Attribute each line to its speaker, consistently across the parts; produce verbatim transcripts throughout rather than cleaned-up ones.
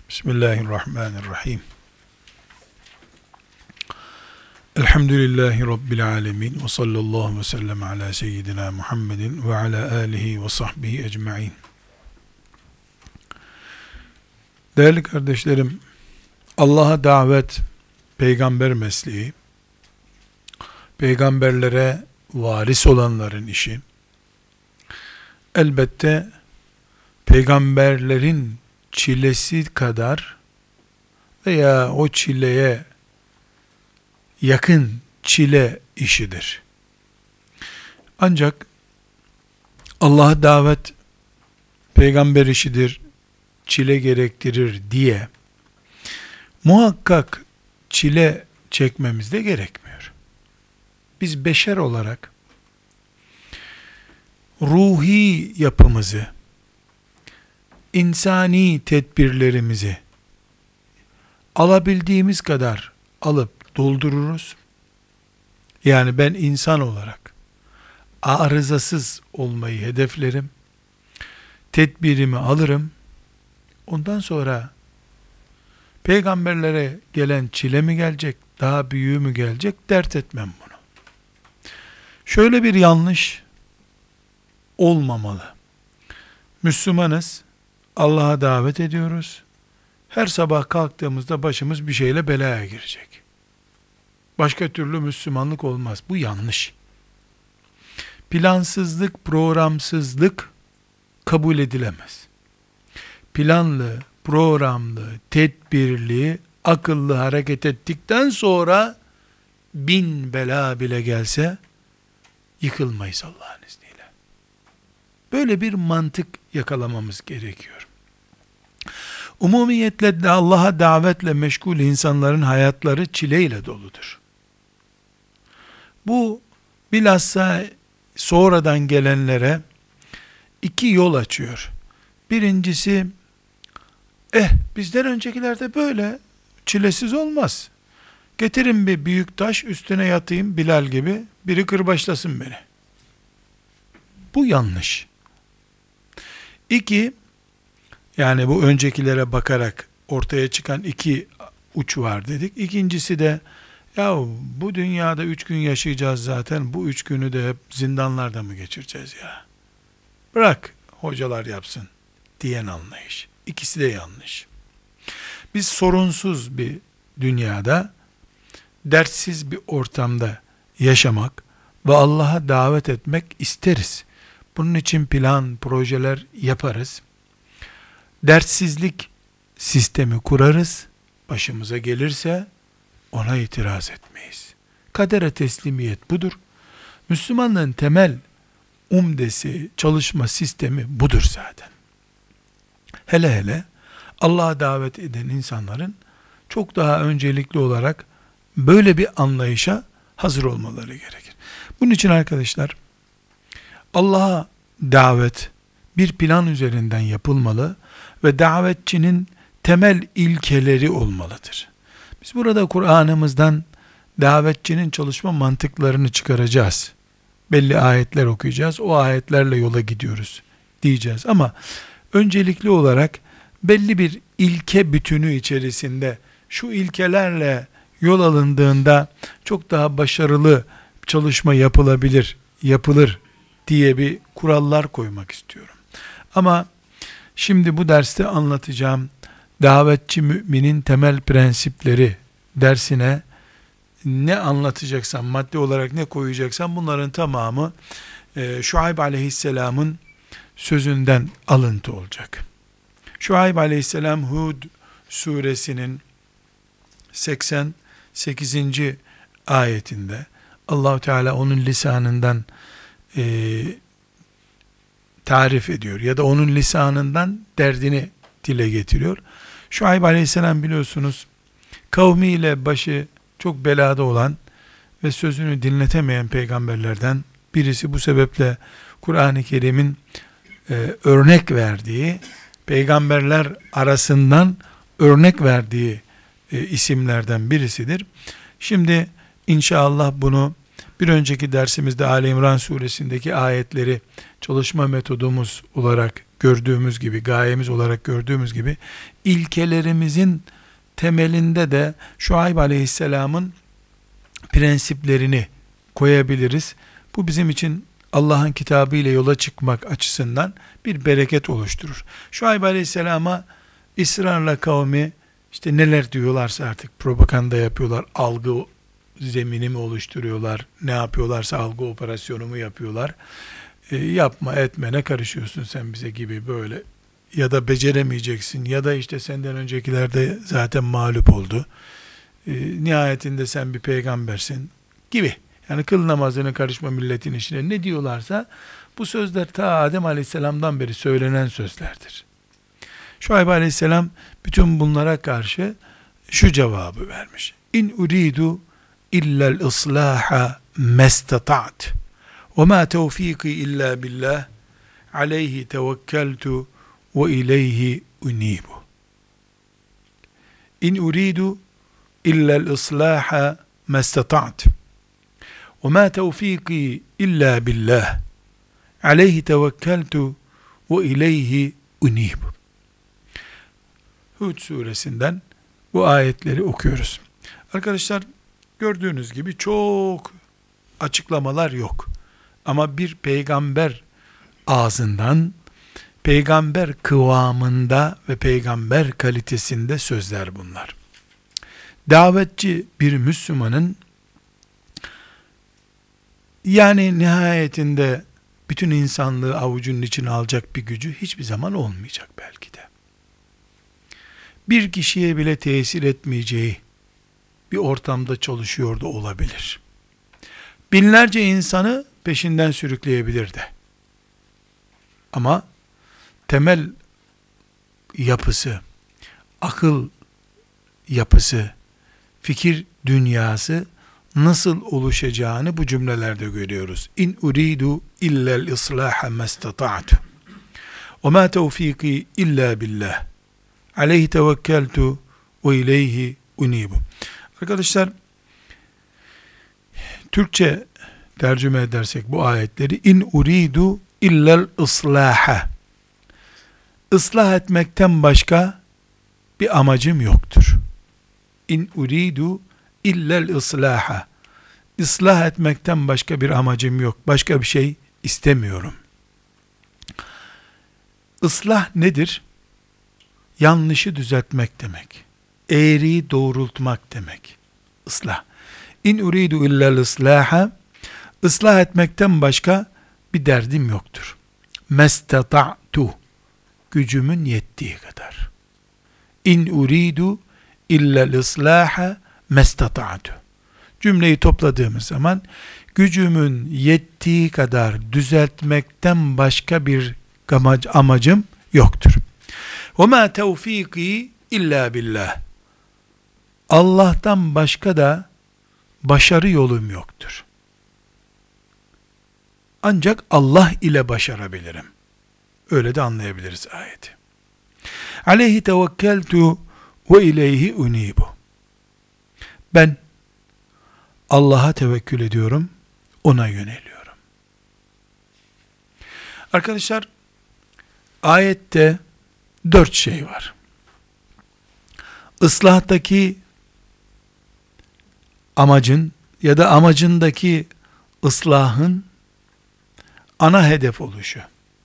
Speaker 1: Bismillahirrahmanirrahim. Elhamdülillahi Rabbil alemin. Ve sallallahu ve sellem ala seyyidina Muhammedin ve ala alihi ve sahbihi ecma'in. Değerli kardeşlerim, Allah'a davet, peygamber mesleği, peygamberlere varis olanların işi, elbette peygamberlerin çilesi kadar veya o çileye yakın çile işidir. Ancak Allah'a davet peygamber işidir, çile gerektirir diye muhakkak çile çekmemiz de gerekmiyor. Biz beşer olarak ruhi yapımızı, insani tedbirlerimizi alabildiğimiz kadar alıp doldururuz. Yani ben insan olarak arızasız olmayı hedeflerim. Tedbirimi alırım. Ondan sonra peygamberlere gelen çile mi gelecek, daha büyüğü mü gelecek, dert etmem bunu. Şöyle bir yanlış olmamalı. Müslümanız, Allah'a davet ediyoruz. Her sabah kalktığımızda başımız bir şeyle belaya girecek. Başka türlü Müslümanlık olmaz. Bu yanlış. Plansızlık, programsızlık kabul edilemez. Planlı, programlı, tedbirli, akıllı hareket ettikten sonra bin bela bile gelse yıkılmayız Allah'ın izniyle. Böyle bir mantık yakalamamız gerekiyor. Umumiyetle de Allah'a davetle meşgul insanların hayatları çileyle doludur. Bu bilhassa sonradan gelenlere iki yol açıyor. Birincisi, eh bizden öncekilerde böyle çilesiz olmaz. Getirin bir büyük taş, üstüne yatayım Bilal gibi, biri kırbaçlasın beni. Bu yanlış. İki, yani bu öncekilere bakarak ortaya çıkan iki uç var dedik. İkincisi de, ya bu dünyada üç gün yaşayacağız zaten, bu üç günü de hep zindanlarda mı geçireceğiz ya? Bırak hocalar yapsın diyen anlayış. İkisi de yanlış. Biz sorunsuz bir dünyada, dertsiz bir ortamda yaşamak ve Allah'a davet etmek isteriz. Bunun için plan, projeler yaparız. Dertsizlik sistemi kurarız. Başımıza gelirse ona itiraz etmeyiz. Kadere teslimiyet budur. Müslümanlığın temel umdesi, çalışma sistemi budur zaten. Hele hele Allah'a davet eden insanların çok daha öncelikli olarak böyle bir anlayışa hazır olmaları gerekir. Bunun için arkadaşlar, Allah'a davet bir plan üzerinden yapılmalı ve davetçinin temel ilkeleri olmalıdır. Biz burada Kur'an'ımızdan davetçinin çalışma mantıklarını çıkaracağız. Belli ayetler okuyacağız. O ayetlerle yola gidiyoruz diyeceğiz. Ama öncelikli olarak belli bir ilke bütünü içerisinde şu ilkelerle yol alındığında çok daha başarılı çalışma yapılabilir, yapılır diye bir kurallar koymak istiyorum. Ama şimdi bu derste anlatacağım davetçi müminin temel prensipleri dersine ne anlatacaksam, madde olarak ne koyacaksam bunların tamamı e, Şuayb aleyhisselamın sözünden alıntı olacak. Şuayb aleyhisselam Hud suresinin seksen sekizinci ayetinde Allah-u Teala onun lisanından e, tarif ediyor ya da onun lisanından derdini dile getiriyor. Şuayb aleyhisselam biliyorsunuz kavmiyle başı çok belada olan ve sözünü dinletemeyen peygamberlerden birisi. Bu sebeple Kur'an-ı Kerim'in e, örnek verdiği, peygamberler arasından örnek verdiği e, isimlerden birisidir. Şimdi inşallah bunu bir önceki dersimizde Ali İmran suresindeki ayetleri çalışma metodumuz olarak gördüğümüz gibi, gayemiz olarak gördüğümüz gibi, ilkelerimizin temelinde de Şuayb Aleyhisselam'ın prensiplerini koyabiliriz. Bu bizim için Allah'ın kitabı ile yola çıkmak açısından bir bereket oluşturur. Şuayb Aleyhisselam'a ısrarla kavmi işte neler diyorlarsa artık propaganda yapıyorlar, algı zemini mi oluşturuyorlar, ne yapıyorlarsa algı operasyonu mu yapıyorlar, e, yapma etme ne karışıyorsun sen bize gibi böyle, ya da beceremeyeceksin, ya da işte senden öncekiler de zaten mağlup oldu, e, nihayetinde sen bir peygambersin gibi. Yani kıl namazını karışma milletin işine, ne diyorlarsa bu sözler ta Adem Aleyhisselam'dan beri söylenen sözlerdir. Şuayb Aleyhisselam bütün bunlara karşı şu cevabı vermiş: İn uridu illel ıslaha mestata'at ve ma tevfiki illa billah aleyhi tevekkeltu ve ileyhi unibu. İn uridu illel ıslaha mestata'at ve ma tevfiki illa billah aleyhi tevekkeltu ve ileyhi unibu. Hud suresinden bu ayetleri okuyoruz. Arkadaşlar, gördüğünüz gibi çok açıklamalar yok. Ama bir peygamber ağzından, peygamber kıvamında ve peygamber kalitesinde sözler bunlar. Davetçi bir Müslümanın, yani nihayetinde bütün insanlığı avucunun içine alacak bir gücü hiçbir zaman olmayacak belki de. Bir kişiye bile tesir etmeyeceği bir ortamda çalışıyor da olabilir. Binlerce insanı peşinden sürükleyebilir de. Ama temel yapısı, akıl yapısı, fikir dünyası nasıl oluşacağını bu cümlelerde görüyoruz. İn uridu illel islaha mestata'tu ve ma tevfiki illa billah aleyhi tevekkeltu ve ileyhi unibu. Arkadaşlar, Türkçe tercüme edersek bu ayetleri, in uridu illel ıslaha, ıslah etmekten başka bir amacım yoktur. İn uridu illel ıslaha, ıslah etmekten başka bir amacım yok, başka bir şey istemiyorum. Islah nedir? Yanlışı düzeltmek demek. Eğriyi doğrultmak demek. Islah. İn uridu illel ıslaha, ıslah etmekten başka bir derdim yoktur. Mestata'tu, gücümün yettiği kadar. İn uridu illel ıslaha mestata'tu. Cümleyi topladığımız zaman, gücümün yettiği kadar düzeltmekten başka bir amacım yoktur. وَمَا تَوْف۪يقِي illa billah. Allah'tan başka da başarı yolum yoktur. Ancak Allah ile başarabilirim. Öyle de anlayabiliriz ayeti. Aleyhi tevekkeltu ve ileyhi unibu. Ben Allah'a tevekkül ediyorum, ona yöneliyorum. Arkadaşlar, ayette dört şey var. Islahtaki amacın ya da amacındaki ıslahın ana hedef oluşu.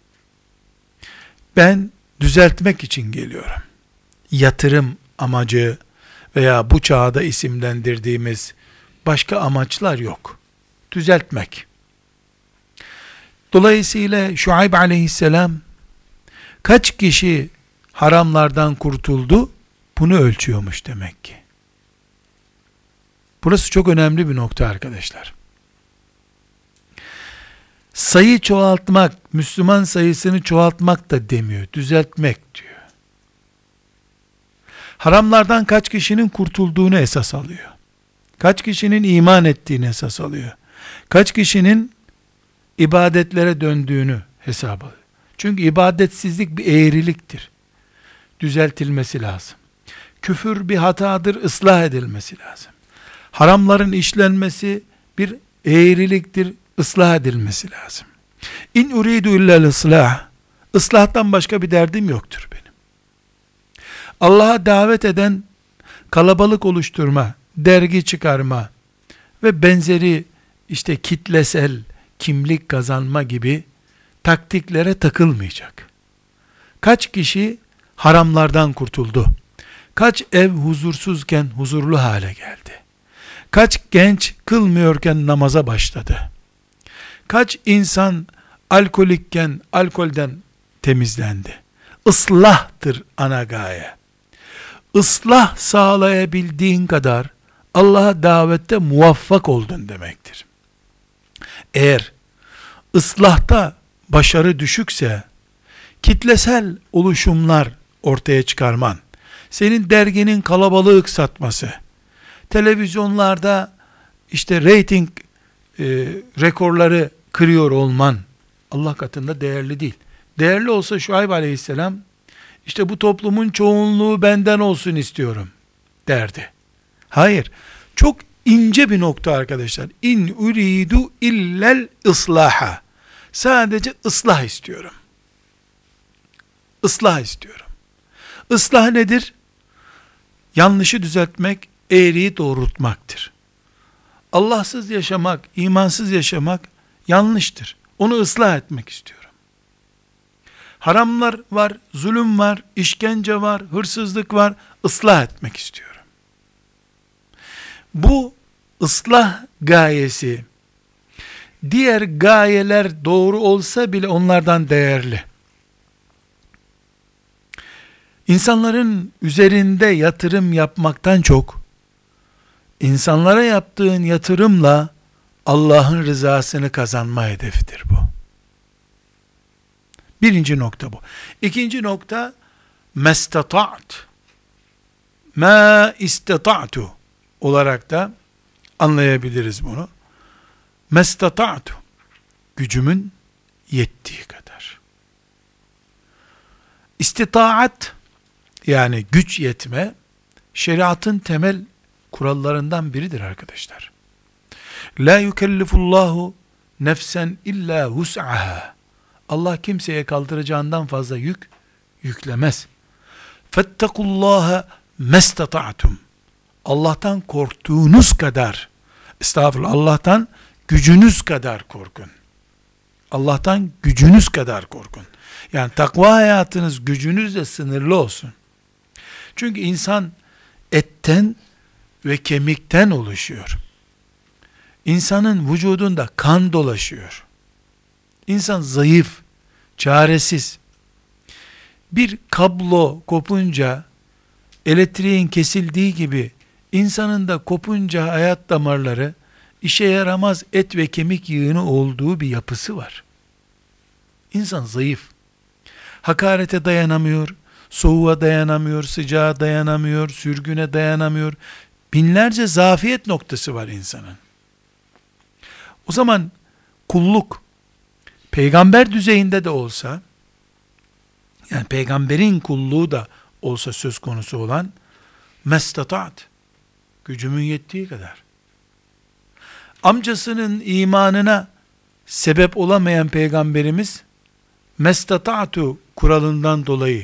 Speaker 1: Ben düzeltmek için geliyorum. Yatırım amacı veya bu çağda isimlendirdiğimiz başka amaçlar yok. Düzeltmek. Dolayısıyla Şuayb aleyhisselam kaç kişi haramlardan kurtuldu? Bunu ölçüyormuş demek ki. Burası çok önemli bir nokta arkadaşlar. Sayı çoğaltmak, Müslüman sayısını çoğaltmak da demiyor, düzeltmek diyor. Haramlardan kaç kişinin kurtulduğunu esas alıyor. Kaç kişinin iman ettiğini esas alıyor. Kaç kişinin ibadetlere döndüğünü hesap alıyor. Çünkü ibadetsizlik bir eğriliktir. Düzeltilmesi lazım. Küfür bir hatadır, ıslah edilmesi lazım. Haramların işlenmesi bir eğriliktir, ıslah edilmesi lazım. İn uridu illel ıslah, Islahtan başka bir derdim yoktur benim. Allah'a davet eden, kalabalık oluşturma, dergi çıkarma ve benzeri işte kitlesel kimlik kazanma gibi taktiklere takılmayacak. Kaç kişi haramlardan kurtuldu? Kaç ev huzursuzken huzurlu hale geldi? Kaç genç kılmıyorken namaza başladı? Kaç insan alkolikken alkolden temizlendi? Islahtır ana gaye. Islah sağlayabildiğin kadar Allah'a davette muvaffak oldun demektir. Eğer ıslahta başarı düşükse, kitlesel oluşumlar ortaya çıkarman, senin derginin kalabalık satması, televizyonlarda işte reyting e, rekorları kırıyor olman, Allah katında değerli değil. Değerli olsa Şuayb aleyhisselam, işte bu toplumun çoğunluğu benden olsun istiyorum derdi. Hayır, çok ince bir nokta arkadaşlar. İn uridu illel ıslaha. Sadece ıslah istiyorum. Islah istiyorum. Islah nedir? Yanlışı düzeltmek, eğriyi doğrultmaktır. Allahsız yaşamak, imansız yaşamak yanlıştır. Onu ıslah etmek istiyorum. Haramlar var, zulüm var, işkence var, hırsızlık var, ıslah etmek istiyorum. Bu ıslah gayesi, diğer gayeler doğru olsa bile onlardan değerli. İnsanların üzerinde yatırım yapmaktan çok, insanlara yaptığın yatırımla Allah'ın rızasını kazanma hedefidir bu. Birinci nokta bu. İkinci nokta, mestata'at, ma istata'tu olarak da anlayabiliriz bunu. Mestata'tu, gücümün yettiği kadar. İstitaat, yani güç yetme, şeriatın temel kurallarından biridir arkadaşlar. La yukellifullahu nefsen illa hus'aha. Allah kimseye kaldıracağından fazla yük yüklemez. Fettekullaha mestata'tum. Allah'tan korktuğunuz kadar, estağfurullah, Allah'tan gücünüz kadar korkun. Allah'tan gücünüz kadar korkun. Yani takva hayatınız gücünüzle sınırlı olsun. Çünkü insan etten ve kemikten oluşuyor. İnsanın vücudunda kan dolaşıyor. İnsan zayıf, çaresiz. Bir kablo kopunca, elektriğin kesildiği gibi, insanın da kopunca hayat damarları, işe yaramaz et ve kemik yığını olduğu bir yapısı var. İnsan zayıf. Hakarete dayanamıyor, soğuğa dayanamıyor, sıcağa dayanamıyor, sürgüne dayanamıyor. Binlerce zafiyet noktası var insanın. O zaman kulluk, peygamber düzeyinde de olsa, yani peygamberin kulluğu da olsa söz konusu olan, mestataat, gücümün yettiği kadar. Amcasının imanına sebep olamayan peygamberimiz, mestata'tu kuralından dolayı,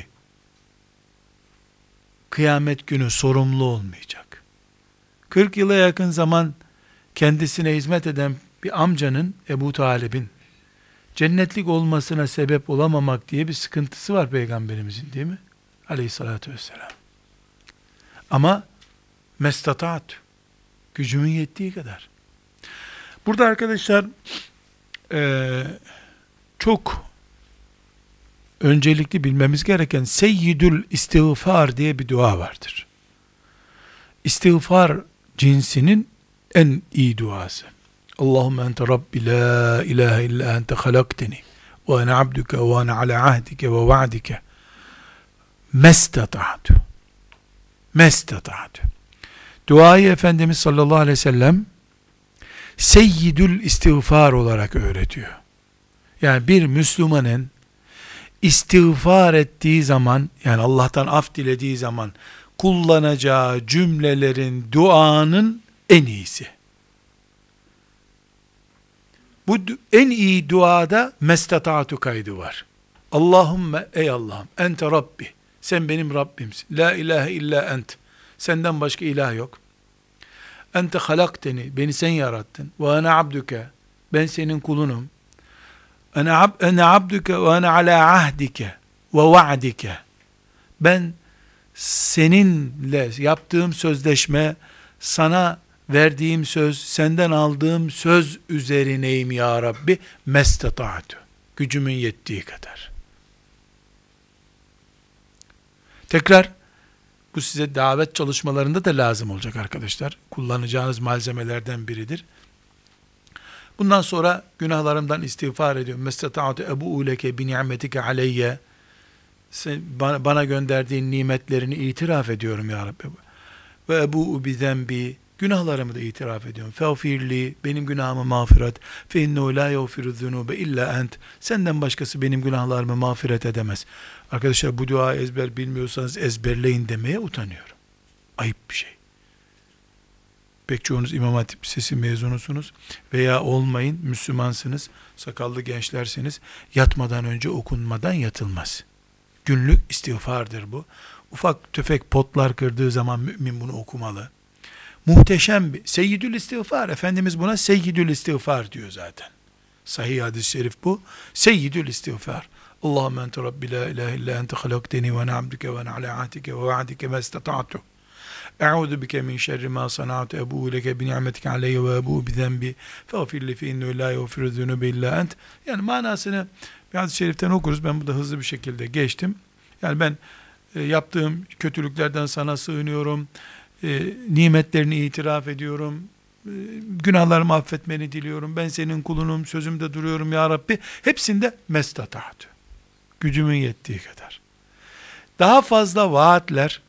Speaker 1: kıyamet günü sorumlu olmayacak. kırk yıla yakın zaman kendisine hizmet eden bir amcanın, Ebu Talib'in, cennetlik olmasına sebep olamamak diye bir sıkıntısı var peygamberimizin, değil mi? Aleyhissalatü vesselam. Ama mestataat, gücümün yettiği kadar. Burada arkadaşlar e, çok öncelikli bilmemiz gereken seyyidül istiğfar diye bir dua vardır. İstiğfar cinsinin en iyi duası. Allahümme ente Rabbi la ilahe illa ente halakteni ve ene abduke ve ene ala ahdike ve va'dike mestata'tu mestata'tu. Duayı Efendimiz sallallahu aleyhi ve sellem seyyidül istiğfar olarak öğretiyor. Yani bir Müslümanın istiğfar ettiği zaman, yani Allah'tan af dilediği zaman kullanacağı cümlelerin, duanın en iyisi. Bu en iyi duada mestata'tu kaydı var. Allahümme, ey Allah'ım, ente Rabbi, sen benim Rabbimsin. La ilahe illa ent, senden başka ilah yok. Ente halakteni, beni sen yarattın. Ve ana abduke, ben senin kulunum. Ene ab, ene abduke ve ene ala ahdike ve va'dike. Ben seninle yaptığım sözleşme, sana verdiğim söz, senden aldığım söz üzerineyim ya Rabbi. Mestata'tu, gücümün yettiği kadar. Tekrar, bu size davet çalışmalarında da lazım olacak arkadaşlar. Kullanacağınız malzemelerden biridir. Bundan sonra günahlarımdan istiğfar ediyorum. Mestata'tu ebu'u leke bi ni'metike aleyye. Sen, bana, bana gönderdiğin nimetlerini itiraf ediyorum ya Rabbi. Ve ebu'u bi zenbi, günahlarımı da itiraf ediyorum. Feğfirli, benim günahımı mağfiret. Fe innehu la yağfiru zunube illa ent. Senden başkası benim günahlarımı mağfiret edemez. Arkadaşlar, bu duayı ezber bilmiyorsanız ezberleyin demeye utanıyorum. Ayıp bir şey. Pek çoğunuz İmam Hatip Lisesi mezunusunuz veya olmayın, Müslümansınız, sakallı gençlersiniz. Yatmadan önce okunmadan yatılmaz. Günlük istiğfardır bu. Ufak tefek potlar kırdığı zaman mümin bunu okumalı. Muhteşem bir seyyidül istiğfar. Efendimiz buna seyyidül istiğfar diyor zaten. Sahih hadis-i şerif bu. Seyyidül istiğfar. Allahümme ente Rabbi la ilahe illa ente halakteni ve ne abdike ve ne ala ahdike ve vaadike ve istata'tu. Eûzu bike min şerri ma sana'tu ebu'u leke bi ni'metike aleyye ve ebu'u bi zenbi feğfirli fe innehu la yağfiru zunube illa ent. Yani manasını bir hadis-i şeriften okuruz. Ben burada hızlı bir şekilde geçtim. Yani ben e, yaptığım kötülüklerden sana sığınıyorum. E, nimetlerini itiraf ediyorum. E, günahlarımı affetmeni diliyorum. Ben senin kulunum, sözümde duruyorum ya Rabbi. Hepsinde mestata'tu, gücümün yettiği kadar. Daha fazla vaatler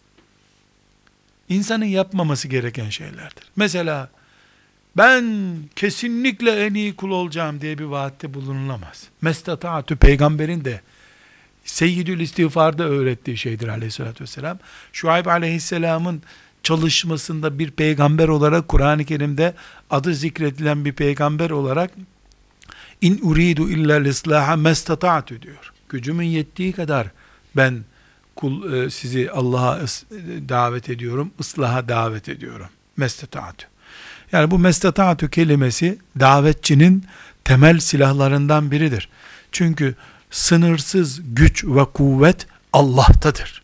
Speaker 1: insanın yapmaması gereken şeylerdir. Mesela ben kesinlikle en iyi kul olacağım diye bir vaatte bulunulamaz. Mestata'tu, peygamberin de seyyidül istiğfarda öğrettiği şeydir aleyhissalatü vesselam. Şuayb aleyhisselamın çalışmasında bir peygamber olarak, Kur'an-ı Kerim'de adı zikredilen bir peygamber olarak in uridu illa l-islaha mestata'tu diyor. Gücümün yettiği kadar ben kul, sizi Allah'a davet ediyorum, ıslaha davet ediyorum. Mestata'tu. Yani bu mestata'tu kelimesi davetçinin temel silahlarından biridir. Çünkü sınırsız güç ve kuvvet Allah'tadır.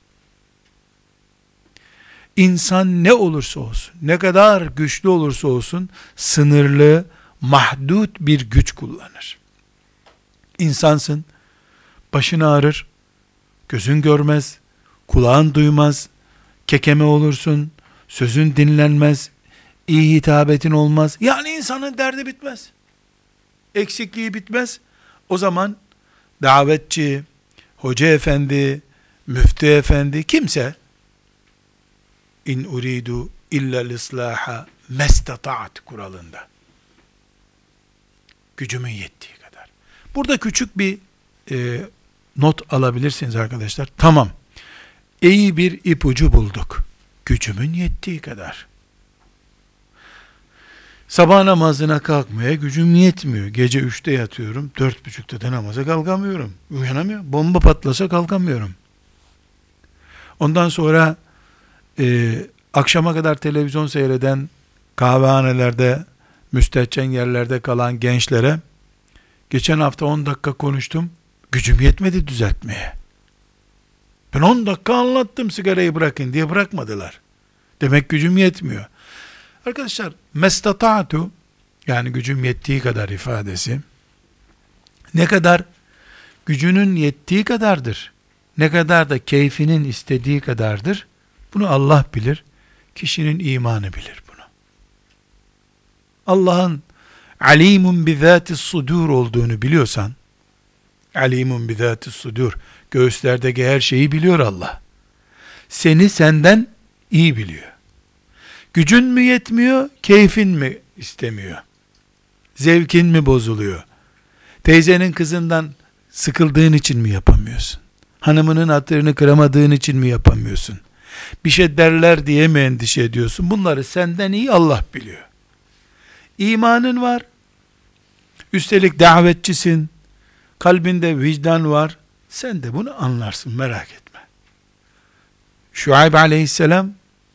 Speaker 1: İnsan ne olursa olsun, ne kadar güçlü olursa olsun, sınırlı, mahdut bir güç kullanır. İnsansın, başın ağrır, gözün görmez, kulağın duymaz, kekeme olursun, sözün dinlenmez, iyi hitabetin olmaz. Yani insanın derdi bitmez. Eksikliği bitmez. O zaman davetçi, hoca efendi, müftü efendi, kimse in uridu illa l-islaha mestata'at kuralında. Gücümün yettiği kadar. Burada küçük bir e, not alabilirsiniz arkadaşlar. Tamam. İyi bir ipucu bulduk. Gücümün yettiği kadar. Sabah namazına kalkmaya gücüm yetmiyor. Gece üçte yatıyorum. Dört buçukta da namaza kalkamıyorum. Uyanamıyorum. Bomba patlasa kalkamıyorum. Ondan sonra e, akşama kadar televizyon seyreden, kahvehanelerde, müstehcen yerlerde kalan gençlere geçen hafta on dakika konuştum. Gücüm yetmedi düzeltmeye. Ben on dakika anlattım sigarayı bırakın diye, bırakmadılar. Demek gücüm yetmiyor. Arkadaşlar, mestata'tu, yani gücüm yettiği kadar ifadesi, ne kadar gücünün yettiği kadardır, ne kadar da keyfinin istediği kadardır, bunu Allah bilir, kişinin imanı bilir bunu. Allah'ın alimun bizâtis sudur olduğunu biliyorsan, alimun bizâtis sudur, göğüslerdeki her şeyi biliyor Allah. Seni senden iyi biliyor. Gücün mü yetmiyor, keyfin mi istemiyor? Zevkin mi bozuluyor? Teyzenin kızından sıkıldığın için mi yapamıyorsun? Hanımının hatırını kıramadığın için mi yapamıyorsun? Bir şey derler diye mi endişe ediyorsun? Bunları senden iyi Allah biliyor. İmanın var. Üstelik davetçisin. Kalbinde vicdan var. Sen de bunu anlarsın, merak etme. Şuayb aleyhisselam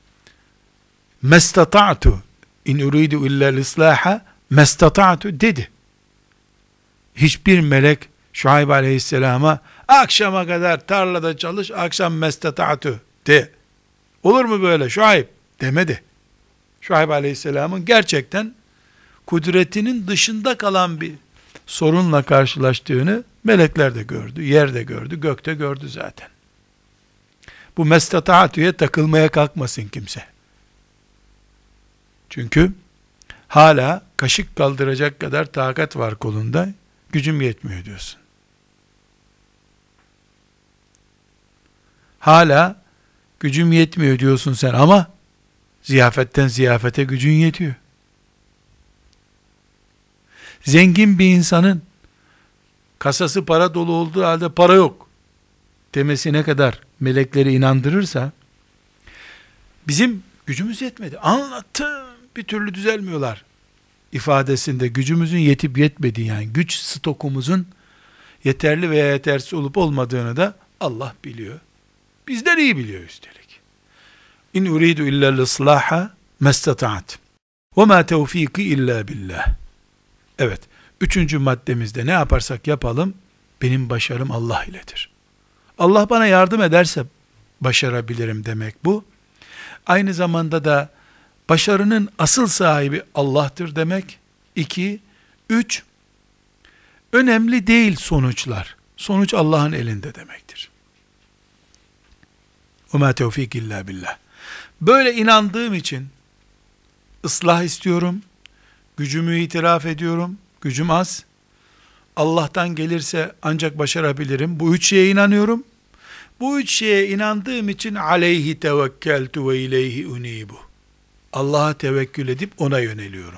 Speaker 1: mestata'tu in uridu illa'l islaha mestata'tu dedi. Hiçbir melek Şuayb aleyhisselama akşama kadar tarlada çalış, akşam mestata'tu de. Olur mu böyle Şuayb demedi. Şuayb aleyhisselamın gerçekten kudretinin dışında kalan bir sorunla karşılaştığını melekler de gördü, yer de gördü, gökte gördü zaten. Bu mestata'tu'ya takılmaya kalkmasın kimse. Çünkü hala kaşık kaldıracak kadar takat var kolunda, gücüm yetmiyor diyorsun. Hala gücüm yetmiyor diyorsun sen ama ziyafetten ziyafete gücün yetiyor. Zengin bir insanın kasası para dolu olduğu halde para yok demesi ne kadar melekleri inandırırsa, bizim gücümüz yetmedi, anlattım bir türlü düzelmiyorlar ifadesinde gücümüzün yetip yetmediği, yani güç stokumuzun yeterli veya yetersiz olup olmadığını da Allah biliyor. Bizden iyi biliyor üstelik. İn uridu illa'l islaha mestata'at. Ve ma tevfiki illa billah. Evet, üçüncü maddemizde ne yaparsak yapalım, benim başarım Allah iledir. Allah bana yardım ederse başarabilirim demek bu. Aynı zamanda da başarının asıl sahibi Allah'tır demek. İki, üç, önemli değil sonuçlar. Sonuç Allah'ın elinde demektir. وَمَا تَوْفِيكِ اِلَّا billah. Böyle inandığım için ıslah istiyorum, gücümü itiraf ediyorum, gücüm az, Allah'tan gelirse ancak başarabilirim. Bu üç şeye inanıyorum. Bu üç şeye inandığım için aleyhi tevekkeltu ve ileyhi unibu. Allah'a tevekkül edip ona yöneliyorum.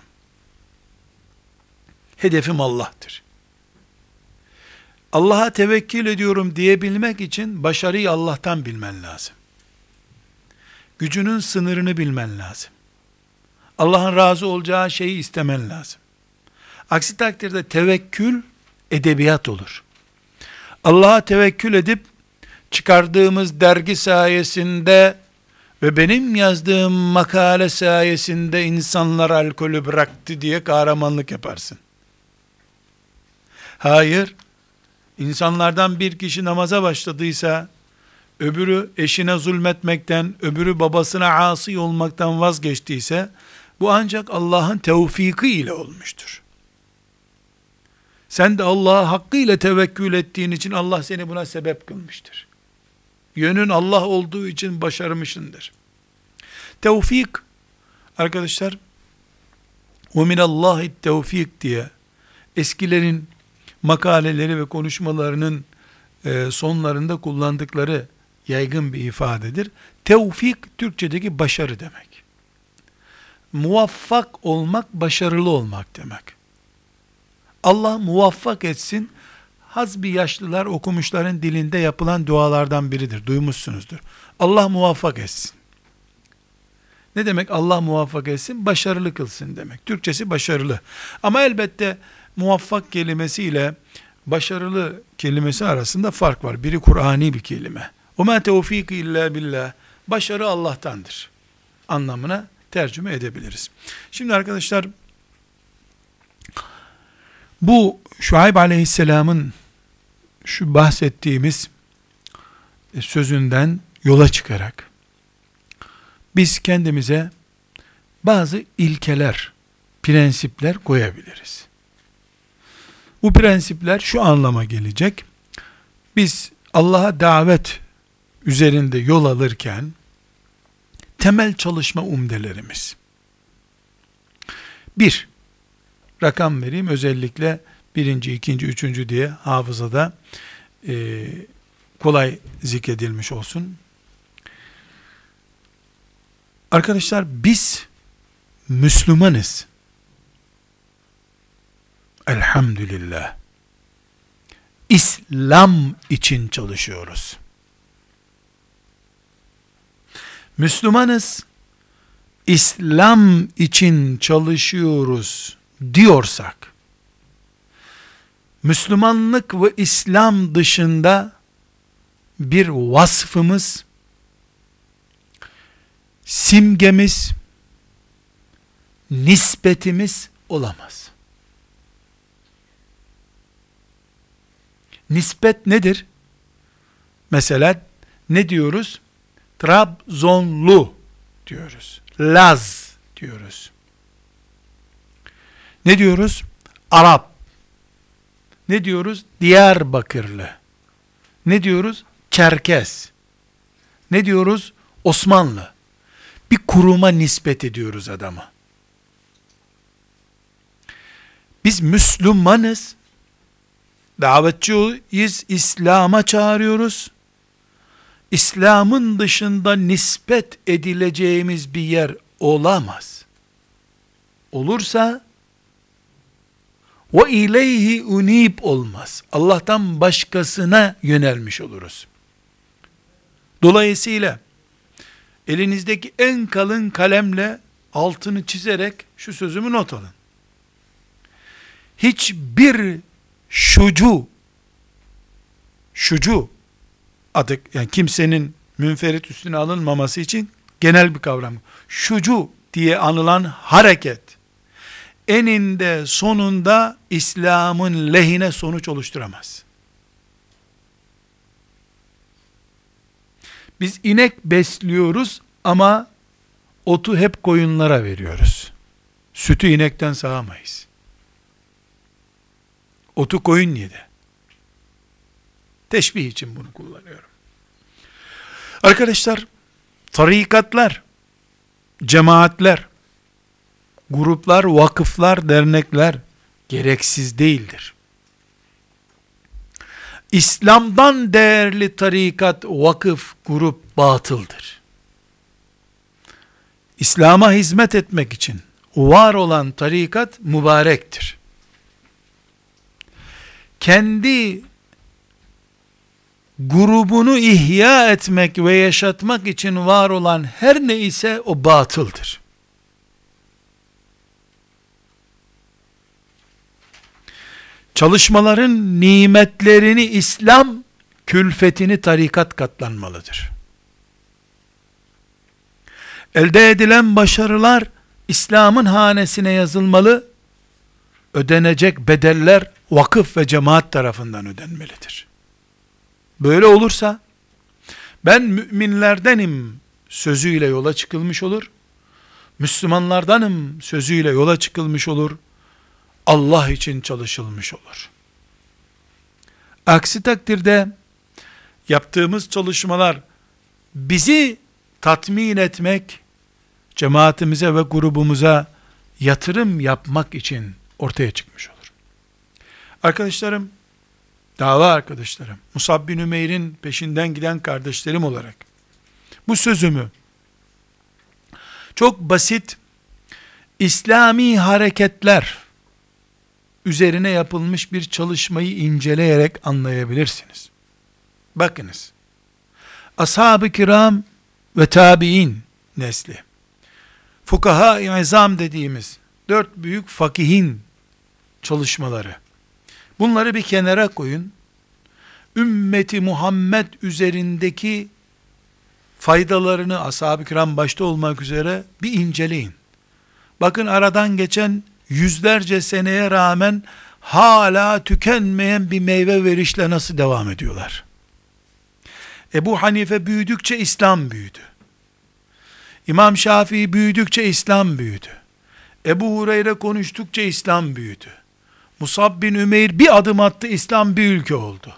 Speaker 1: Hedefim Allah'tır. Allah'a tevekkül ediyorum diyebilmek için başarıyı Allah'tan bilmen lazım. Gücünün sınırını bilmen lazım. Allah'ın razı olacağı şeyi istemen lazım. Aksi takdirde tevekkül edebiyat olur. Allah'a tevekkül edip çıkardığımız dergi sayesinde ve benim yazdığım makale sayesinde insanlar alkolü bıraktı diye kahramanlık yaparsın. Hayır, insanlardan bir kişi namaza başladıysa, öbürü eşine zulmetmekten, öbürü babasına asi olmaktan vazgeçtiyse, bu ancak Allah'ın tevfiki ile olmuştur. Sen de Allah'a hakkıyla tevekkül ettiğin için Allah seni buna sebep kılmıştır. Yönün Allah olduğu için başarmışsındır. Tevfik, arkadaşlar, وَمِنَ اللّٰهِ tevfik diye eskilerin makaleleri ve konuşmalarının e, sonlarında kullandıkları yaygın bir ifadedir. Tevfik, Türkçedeki başarı demek. Muvaffak olmak, başarılı olmak demek. Allah muvaffak etsin, hazbi yaşlılar okumuşların dilinde yapılan dualardan biridir. Duymuşsunuzdur. Allah muvaffak etsin. Ne demek Allah muvaffak etsin? Başarılı kılsın demek. Türkçesi başarılı. Ama elbette muvaffak kelimesi ile başarılı kelimesi arasında fark var. Biri Kur'ani bir kelime. وَمَا تَوْفِيكِ اِلَّا billah. Başarı Allah'tandır anlamına tercüme edebiliriz. Şimdi arkadaşlar, bu Şuayb aleyhisselamın şu bahsettiğimiz sözünden yola çıkarak biz kendimize bazı ilkeler, prensipler koyabiliriz. Bu prensipler şu anlama gelecek: biz Allah'a davet üzerinde yol alırken temel çalışma umdelerimiz. Bir, rakam vereyim, özellikle birinci, ikinci, üçüncü diye hafızada e, kolay zikredilmiş olsun. Arkadaşlar, biz Müslümanız. Elhamdülillah. İslam için çalışıyoruz. Müslümanız, İslam için çalışıyoruz diyorsak, Müslümanlık ve İslam dışında bir vasfımız, simgemiz, nispetimiz olamaz. Nispet nedir? Mesela ne diyoruz? Trabzonlu diyoruz. Laz diyoruz. Ne diyoruz? Arap. Ne diyoruz? Diyarbakırlı. Ne diyoruz? Çerkes. Ne diyoruz? Osmanlı. Bir kuruma nispet ediyoruz adama. Biz Müslümanız. Davetçiyiz, İslam'a çağırıyoruz. İslam'ın dışında nispet edileceğimiz bir yer olamaz. Olursa ve ileyhi unib olmaz. Allah'tan başkasına yönelmiş oluruz. Dolayısıyla elinizdeki en kalın kalemle altını çizerek şu sözümü not alın. Hiçbir şucu, şucu adı, yani kimsenin münferit üstüne alınmaması için genel bir kavram. Şucu diye anılan hareket, eninde sonunda İslam'ın lehine sonuç oluşturamaz. Biz inek besliyoruz ama otu hep koyunlara veriyoruz. Sütü inekten sağamayız. Otu koyun yedi. Teşbih için bunu kullanıyorum. Arkadaşlar, tarikatlar, cemaatler, gruplar, vakıflar, dernekler gereksiz değildir. İslam'dan değerli tarikat, vakıf, grup batıldır. İslam'a hizmet etmek için var olan tarikat mübarektir. Kendi grubunu ihya etmek ve yaşatmak için var olan her ne ise o batıldır. Çalışmaların nimetlerini İslam, külfetini tarikat katlanmalıdır. Elde edilen başarılar İslam'ın hanesine yazılmalı, ödenecek bedeller vakıf ve cemaat tarafından ödenmelidir. Böyle olursa, ben müminlerdenim sözüyle yola çıkılmış olur, Müslümanlardanım sözüyle yola çıkılmış olur, Allah için çalışılmış olur. Aksi takdirde, yaptığımız çalışmalar, bizi tatmin etmek, cemaatimize ve grubumuza yatırım yapmak için ortaya çıkmış olur. Arkadaşlarım, dava arkadaşlarım, Musab bin Ümeyr'in peşinden giden kardeşlerim olarak, bu sözümü, çok basit, İslami hareketler üzerine yapılmış bir çalışmayı inceleyerek anlayabilirsiniz. Bakınız, ashab-ı kiram ve tabi'in nesli, fukaha-i izam dediğimiz dört büyük fakihin çalışmaları, bunları bir kenara koyun, ümmeti Muhammed üzerindeki faydalarını ashab-ı kiram başta olmak üzere bir inceleyin. Bakın aradan geçen yüzlerce seneye rağmen hala tükenmeyen bir meyve verişle nasıl devam ediyorlar. Ebu Hanife büyüdükçe İslam büyüdü. İmam Şafii büyüdükçe İslam büyüdü. Ebu Hureyre konuştukça İslam büyüdü. Musab bin Ümeyr bir adım attı, İslam bir ülke oldu.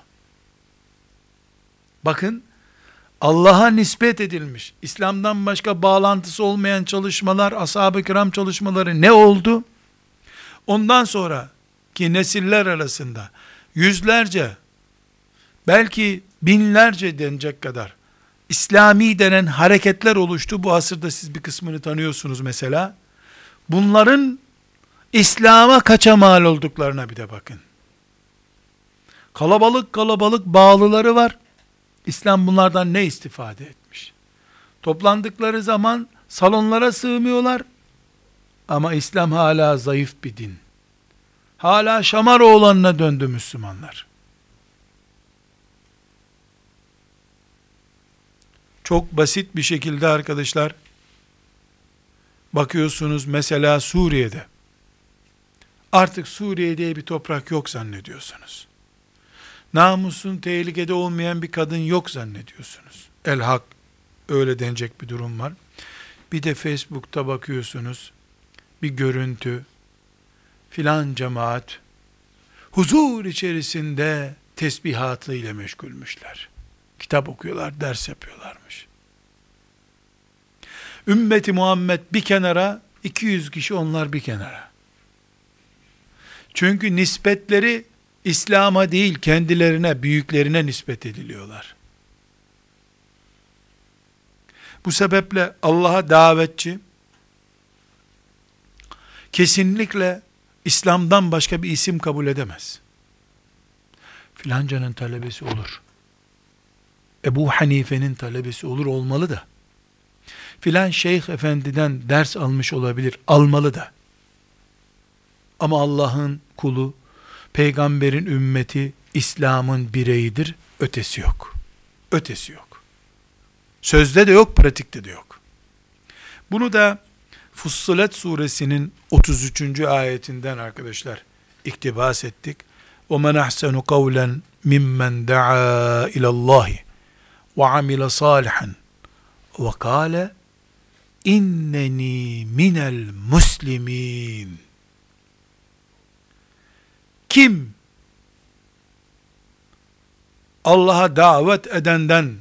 Speaker 1: Bakın, Allah'a nispet edilmiş, İslam'dan başka bağlantısı olmayan çalışmalar, ashab-ı kiram çalışmaları ne oldu? Ondan sonra ki nesiller arasında yüzlerce, belki binlerce denecek kadar İslami denen hareketler oluştu. Bu asırda siz bir kısmını tanıyorsunuz mesela. Bunların İslam'a kaça mal olduklarına bir de bakın. Kalabalık kalabalık bağlıları var. İslam bunlardan ne istifade etmiş? Toplandıkları zaman salonlara sığmıyorlar. Ama İslam hala zayıf bir din. Hala Şamaroğlan'ına döndü Müslümanlar. Çok basit bir şekilde arkadaşlar, bakıyorsunuz mesela Suriye'de, artık Suriye diye bir toprak yok zannediyorsunuz. Namusun tehlikede olmayan bir kadın yok zannediyorsunuz. El hak, öyle denecek bir durum var. Bir de Facebook'ta bakıyorsunuz, bir görüntü, filan cemaat, huzur içerisinde tesbihatıyla meşgulmüşler. Kitap okuyorlar, ders yapıyorlarmış. Ümmeti Muhammed bir kenara, iki yüz kişi onlar bir kenara. Çünkü nispetleri İslam'a değil, kendilerine, büyüklerine nispet ediliyorlar. Bu sebeple Allah'a davetçi, kesinlikle İslam'dan başka bir isim kabul edemez. Filancanın talebesi olur. Ebu Hanife'nin talebesi olur, olmalı da. Filan şeyh efendiden ders almış olabilir, almalı da. Ama Allah'ın kulu, peygamberin ümmeti, İslam'ın bireyidir, ötesi yok. Ötesi yok. Sözde de yok, pratikte de yok. Bunu da Fussilet suresinin otuz üçüncü ayetinden arkadaşlar iktibas ettik. وَمَنْ أَحْسَنُ قَوْلًا مِمَّنْ دَعَا إِلَى اللّٰهِ وَعَمِلَ صَالِحًا وَقَالَ اِنَّنِي مِنَ الْمُسْلِمِينَ. Kim Allah'a davet edenden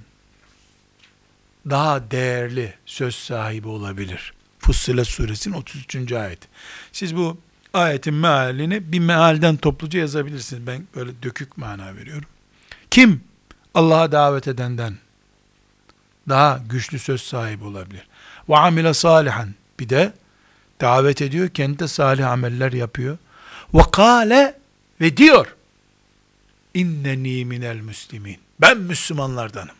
Speaker 1: daha değerli söz sahibi olabilir? Fussilet suresinin otuz üçüncü ayet. Siz bu ayetin mealini bir mealden topluca yazabilirsiniz. Ben böyle dökük mana veriyorum. Kim Allah'a davet edenden daha güçlü söz sahibi olabilir? Ve amile salihan. Bir de davet ediyor, kendi de salih ameller yapıyor. Ve kâle, ve diyor, inneni minel müslimin. Ben Müslümanlardanım.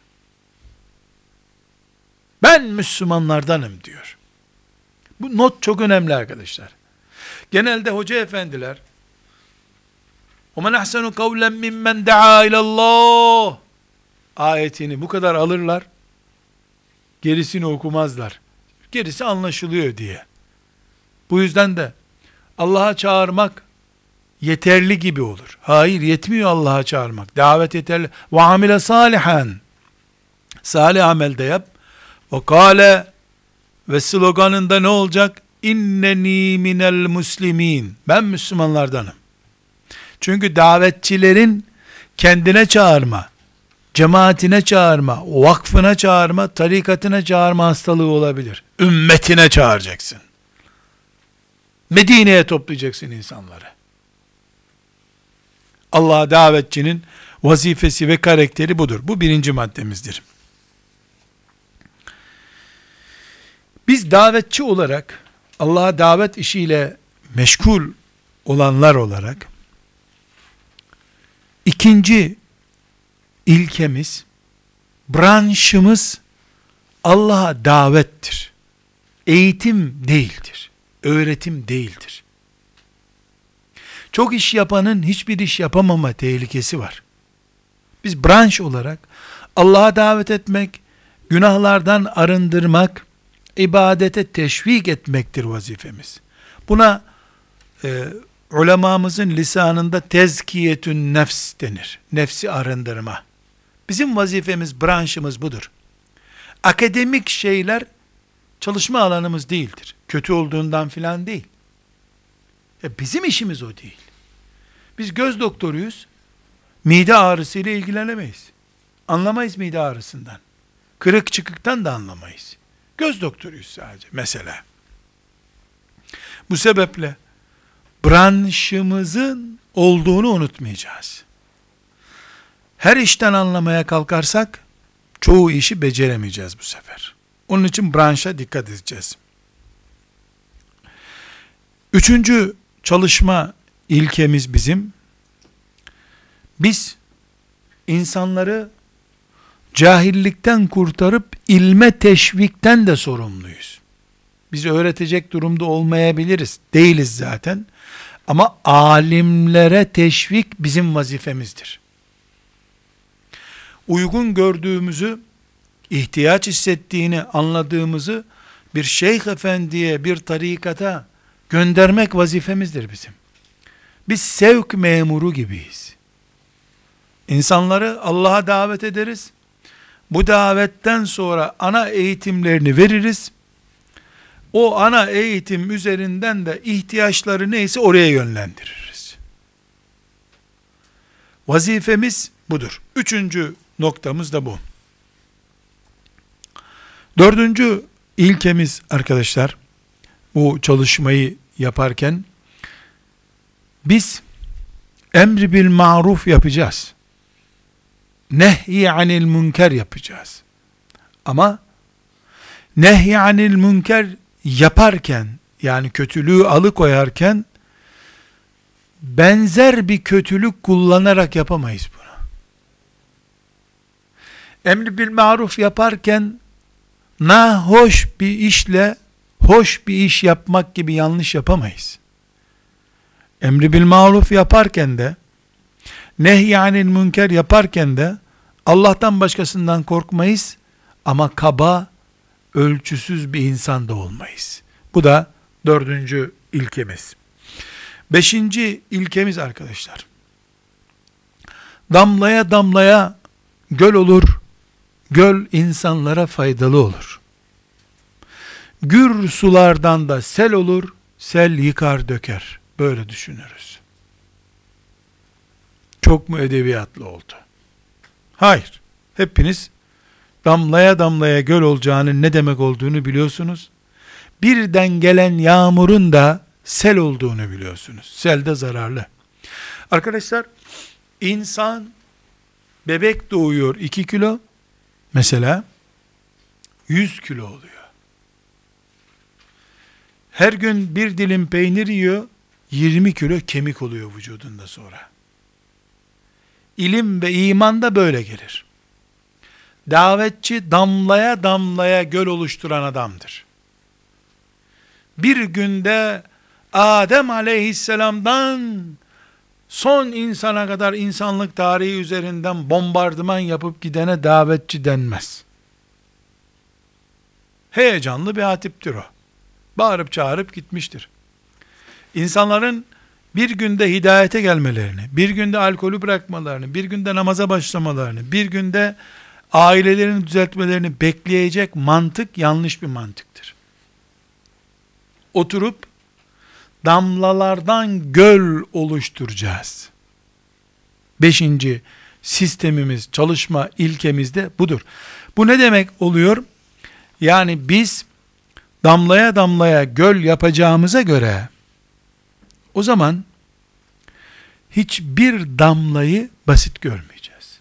Speaker 1: Ben Müslümanlardanım diyor. Bu not çok önemli arkadaşlar. Genelde hoca efendiler, وَمَنْ أَحْسَنُ قَوْلًا مِمَّنْ دَعَا إِلَى اللّٰهِ ayetini bu kadar alırlar, gerisini okumazlar. Gerisi anlaşılıyor diye. Bu yüzden de Allah'a çağırmak yeterli gibi olur. Hayır, yetmiyor Allah'a çağırmak. Davet yeterli. وَعَمِلَ صَالِحًا salih amel de yap. وَقَالَ ve sloganında ne olacak? İnneni minel muslimin. Ben Müslümanlardanım. Çünkü davetçilerin kendine çağırma, cemaatine çağırma, vakfına çağırma, tarikatına çağırma hastalığı olabilir. Ümmetine çağıracaksın. Medine'ye toplayacaksın insanları. Allah'a davetçinin vazifesi ve karakteri budur. Bu birinci maddemizdir. Biz davetçi olarak, Allah'a davet işiyle meşgul olanlar olarak, ikinci ilkemiz, branşımız Allah'a davettir. Eğitim değildir. Öğretim değildir. Çok iş yapanın hiçbir iş yapamama tehlikesi var. Biz branş olarak Allah'a davet etmek, günahlardan arındırmak, ibadete teşvik etmektir vazifemiz. Buna e, ulemamızın lisanında tezkiyetün nefs denir. Nefsi arındırma. Bizim vazifemiz, branşımız budur. Akademik şeyler çalışma alanımız değildir. Kötü olduğundan filan değil. E bizim işimiz o değil. Biz göz doktoruyuz. Mide ağrısıyla ilgilenemeyiz. Anlamayız mide ağrısından. Kırık çıkıktan da anlamayız. Göz doktoruyuz sadece mesela. Bu sebeple branşımızın olduğunu unutmayacağız. Her işten anlamaya kalkarsak çoğu işi beceremeyeceğiz bu sefer. Onun için branşa dikkat edeceğiz. Üçüncü çalışma ilkemiz bizim, biz insanları cahillikten kurtarıp ilme teşvikten de sorumluyuz. Biz öğretecek durumda olmayabiliriz. Değiliz zaten. Ama alimlere teşvik bizim vazifemizdir. Uygun gördüğümüzü ihtiyaç hissettiğini anladığımızı bir şeyh efendiye, bir tarikata göndermek vazifemizdir bizim. Biz sevk memuru gibiyiz. İnsanları Allah'a davet ederiz. Bu davetten sonra ana eğitimlerini veririz. O ana eğitim üzerinden de ihtiyaçları neyse oraya yönlendiririz. Vazifemiz budur. Üçüncü noktamız da bu. Dördüncü ilkemiz arkadaşlar, bu çalışmayı yaparken biz emri bil maruf yapacağız. Nehy anil münker yapacağız. Ama nehy anil münker yaparken, yani kötülüğü alıkoyarken benzer bir kötülük kullanarak yapamayız bunu. Emri bil maruf yaparken nahoş bir işle hoş bir iş yapmak gibi yanlış yapamayız. Emri bil maruf yaparken de, nehyanil münker yaparken de Allah'tan başkasından korkmayız ama kaba, ölçüsüz bir insan da olmayız. Bu da dördüncü ilkemiz. Beşinci ilkemiz arkadaşlar, damlaya damlaya göl olur, göl insanlara faydalı olur. Gür sulardan da sel olur, sel yıkar döker. Böyle düşünürüz. Çok mu edebiyatlı oldu? Hayır. Hepiniz damlaya damlaya göl olacağının ne demek olduğunu biliyorsunuz. Birden gelen yağmurun da sel olduğunu biliyorsunuz. Sel de zararlı. Arkadaşlar, insan bebek doğuyor iki kilo, mesela yüz kilo oluyor. Her gün bir dilim peynir yiyor, yirmi kilo kemik oluyor vücudunda sonra. İlim ve iman da böyle gelir. Davetçi damlaya damlaya göl oluşturan adamdır. Bir günde Adem aleyhisselamdan son insana kadar insanlık tarihi üzerinden bombardıman yapıp gidene davetçi denmez. Heyecanlı bir hatiptir o. Bağırıp çağırıp gitmiştir. İnsanların bir günde hidayete gelmelerini, bir günde alkolü bırakmalarını, bir günde namaza başlamalarını, bir günde ailelerini düzeltmelerini bekleyecek mantık yanlış bir mantıktır. Oturup damlalardan göl oluşturacağız. Beşinci sistemimiz, çalışma ilkemiz de budur. Bu ne demek oluyor? Yani biz damlaya damlaya göl yapacağımıza göre o zaman hiçbir damlayı basit görmeyeceğiz.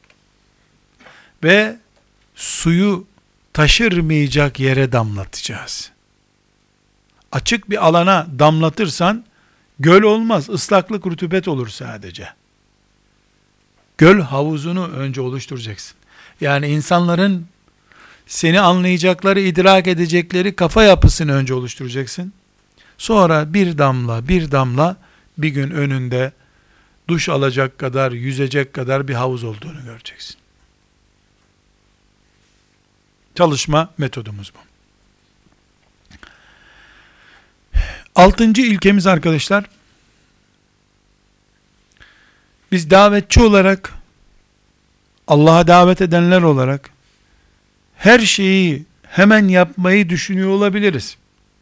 Speaker 1: Ve suyu taşırmayacak yere damlatacağız. Açık bir alana damlatırsan göl olmaz, ıslaklık, rutubet olur sadece. Göl havuzunu önce oluşturacaksın. Yani insanların seni anlayacakları, idrak edecekleri kafa yapısını önce oluşturacaksın. Sonra bir damla, bir damla bir gün önünde duş alacak kadar, yüzecek kadar bir havuz olduğunu göreceksin. Çalışma metodumuz bu. Altıncı ilkemiz arkadaşlar, biz davetçi olarak, Allah'a davet edenler olarak her şeyi hemen yapmayı düşünüyor olabiliriz.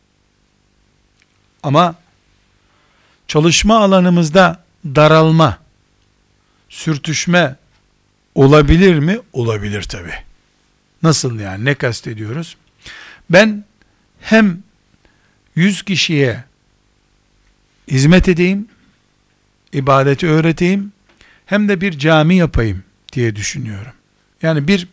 Speaker 1: Ama çalışma alanımızda daralma, sürtüşme olabilir mi? Olabilir tabii. Nasıl yani? Ne kastediyoruz? Ben hem yüz kişiye hizmet edeyim, ibadeti öğreteyim, hem de bir cami yapayım diye düşünüyorum. Yani bir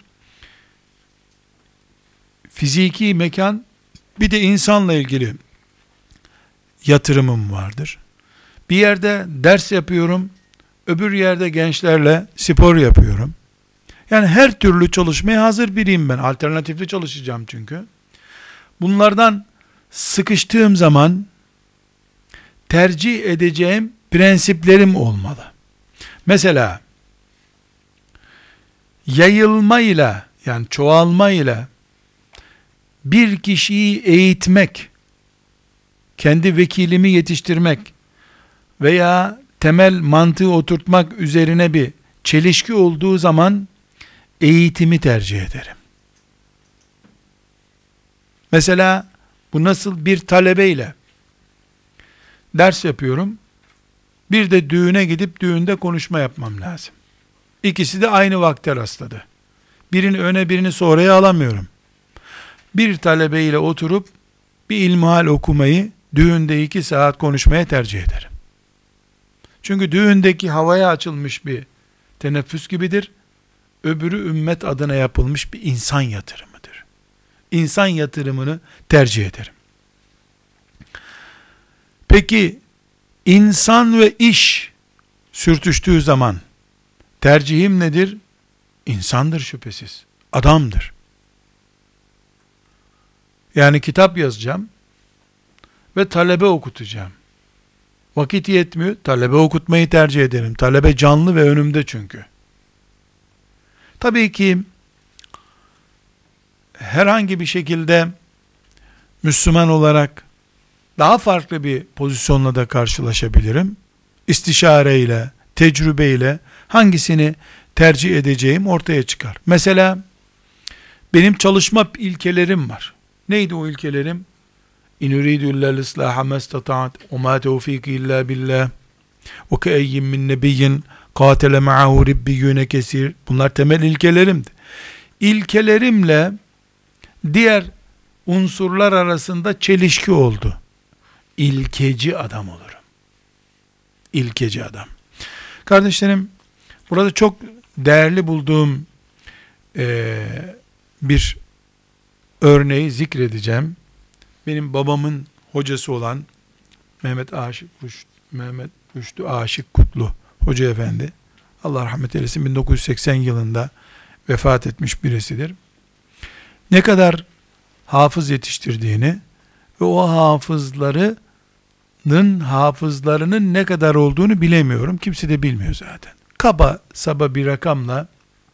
Speaker 1: fiziki mekan, bir de insanla ilgili yatırımım vardır. Bir yerde ders yapıyorum, öbür yerde gençlerle spor yapıyorum. Yani her türlü çalışmaya hazır biriyim ben. Alternatifli çalışacağım çünkü. Bunlardan sıkıştığım zaman tercih edeceğim prensiplerim olmalı. Mesela yayılmayla, yani çoğalma ile bir kişiyi eğitmek, kendi vekilimi yetiştirmek veya temel mantığı oturtmak üzerine bir çelişki olduğu zaman eğitimi tercih ederim. Mesela bu nasıl? Bir talebeyle ders yapıyorum. Bir de düğüne gidip düğünde konuşma yapmam lazım. İkisi de aynı vakte rastladı. Birini öne birini sonraya alamıyorum. Bir talebeyle oturup bir ilmihal okumayı düğünde iki saat konuşmaya tercih ederim. Çünkü düğündeki havaya açılmış bir teneffüs gibidir. Öbürü ümmet adına yapılmış bir insan yatırımıdır. İnsan yatırımını tercih ederim. Peki insan ve iş sürtüştüğü zaman tercihim nedir? İnsandır şüphesiz. Adamdır. Yani kitap yazacağım ve talebe okutacağım. Vakit yetmiyor, talebe okutmayı tercih ederim. Talebe canlı ve önümde çünkü. Tabii ki herhangi bir şekilde Müslüman olarak daha farklı bir pozisyonla da karşılaşabilirim. İstişareyle, tecrübeyle hangisini tercih edeceğim ortaya çıkar. Mesela benim çalışma ilkelerim var. Neydi o ilkelerim? İn uridu illa'l islaha mastata'tu ve ma tevfiki illa billah ve ke'eyyin min nebiyyin katele ma'ahu ribbiyyun kesir. Bunlar temel ilkelerimdi. İlkelerimle diğer unsurlar arasında çelişki oldu. İlkeci adam olurum. İlkeci adam. Kardeşlerim, burada çok değerli bulduğum e, bir örneği zikredeceğim. Benim babamın hocası olan Mehmet Aşık Mehmet Rüştü Aşık Kutlu Hoca Efendi, Allah rahmet eylesin, bin dokuz yüz seksen yılında vefat etmiş birisidir. Ne kadar hafız yetiştirdiğini ve o hafızlarının hafızlarının ne kadar olduğunu bilemiyorum. Kimse de bilmiyor zaten. Kaba saba bir rakamla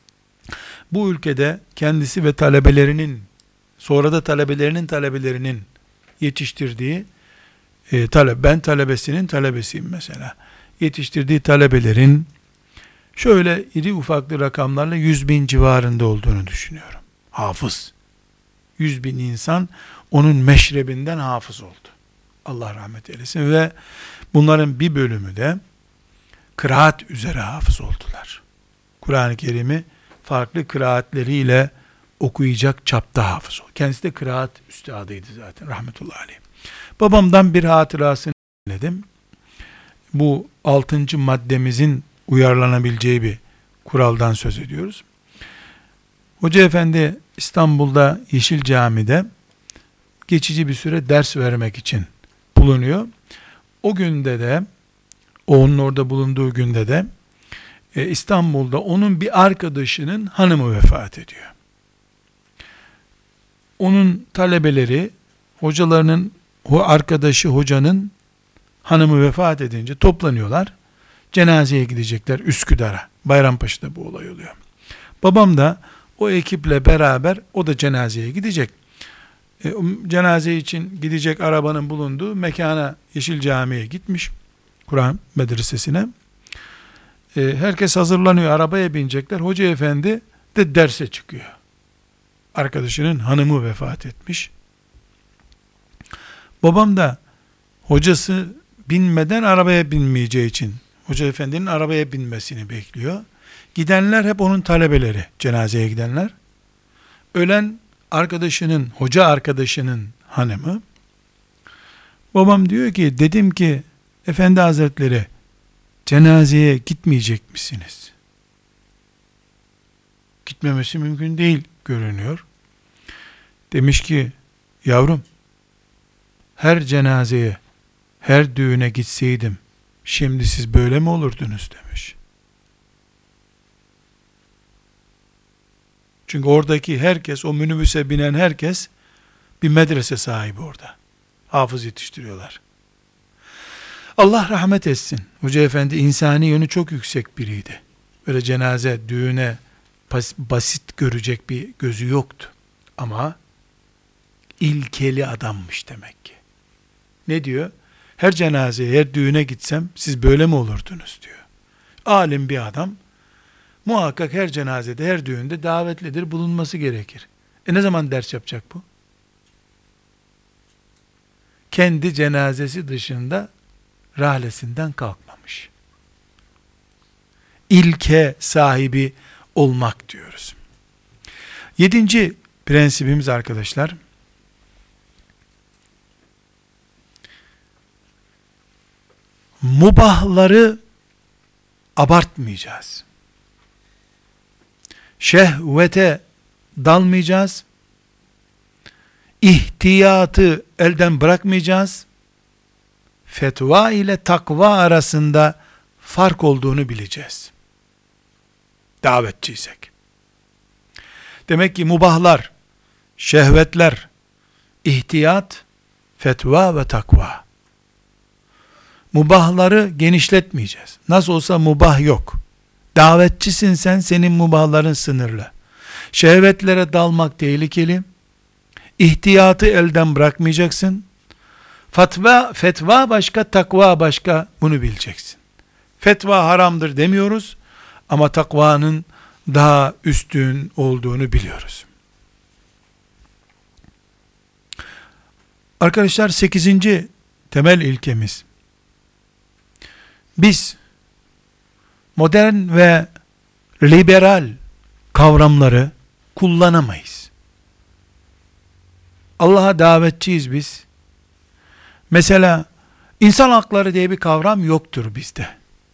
Speaker 1: bu ülkede kendisi ve talebelerinin, sonra da talebelerinin talebelerinin yetiştirdiği e, talep, ben talebesinin talebesiyim mesela. Yetiştirdiği talebelerin şöyle iri ufaklı rakamlarla yüz bin civarında olduğunu düşünüyorum. Hafız. Yüz bin insan onun meşrebinden hafız oldu. Allah rahmet eylesin. Ve bunların bir bölümü de kıraat üzere hafız oldular. Kur'an-ı Kerim'i farklı kıraatleriyle okuyacak çapta hafız oldu. Kendisi de kıraat üstadıydı zaten, rahmetullahi aleyh. Babamdan bir hatırasını dinledim. Bu altıncı maddemizin uyarlanabileceği bir kuraldan söz ediyoruz. Hoca efendi İstanbul'da Yeşil Cami'de geçici bir süre ders vermek için bulunuyor. O günde de, onun orada bulunduğu günde de e, İstanbul'da onun bir arkadaşının hanımı vefat ediyor. Onun talebeleri, hocalarının, o arkadaşı hocanın hanımı vefat edince toplanıyorlar. Cenazeye gidecekler Üsküdar'a. Bayrampaşa'da bu olay oluyor. Babam da o ekiple beraber, o da cenazeye gidecek. E, cenaze için gidecek arabanın bulunduğu mekana, Yeşil Cami'ye gitmiş. Kur'an medresesine. E, herkes hazırlanıyor, arabaya binecekler. Hoca efendi de derse çıkıyor. Arkadaşının hanımı vefat etmiş. Babam da hocası binmeden arabaya binmeyeceği için hoca efendinin arabaya binmesini bekliyor. Gidenler hep onun talebeleri, cenazeye gidenler. Ölen arkadaşının, hoca arkadaşının hanımı. Babam diyor ki, dedim ki efendi hazretleri, cenazeye gitmeyecek misiniz? Gitmemesi mümkün değil görünüyor. Demiş ki, yavrum, her cenazeye, her düğüne gitseydim, şimdi siz böyle mi olurdunuz demiş. Çünkü oradaki herkes, o minibüse binen herkes bir medrese sahibi orada. Hafız yetiştiriyorlar. Allah rahmet etsin. Hoca efendi insani yönü çok yüksek biriydi. Böyle cenaze, düğüne bas- basit görecek bir gözü yoktu. Ama ilkeli adammış demek ki. Ne diyor? Her cenazeye, her düğüne gitsem siz böyle mi olurdunuz diyor. Alim bir adam, muhakkak her cenazede, her düğünde davetlidir, bulunması gerekir. E ne zaman ders yapacak bu? Kendi cenazesi dışında rahlesinden kalkmamış. İlke sahibi olmak diyoruz. Yedinci prensibimiz arkadaşlar, mubahları abartmayacağız. Şehvete dalmayacağız. İhtiyatı elden bırakmayacağız. Fetva ile takva arasında fark olduğunu bileceğiz. Davetçiysek. Demek ki mubahlar, şehvetler, ihtiyat, fetva ve takva. Mubahları genişletmeyeceğiz. Nasıl olsa mubah yok. Davetçisin sen, senin mubahların sınırlı. Şehvetlere dalmak tehlikeli. İhtiyatı elden bırakmayacaksın. Fatva, fetva başka, takva başka, bunu bileceksin. Fetva haramdır demiyoruz ama takvanın daha üstün olduğunu biliyoruz. Arkadaşlar, sekizinci temel ilkemiz. Biz modern ve liberal kavramları kullanamayız. Allah'a davetçiyiz biz. Mesela insan hakları diye bir kavram yoktur bizde.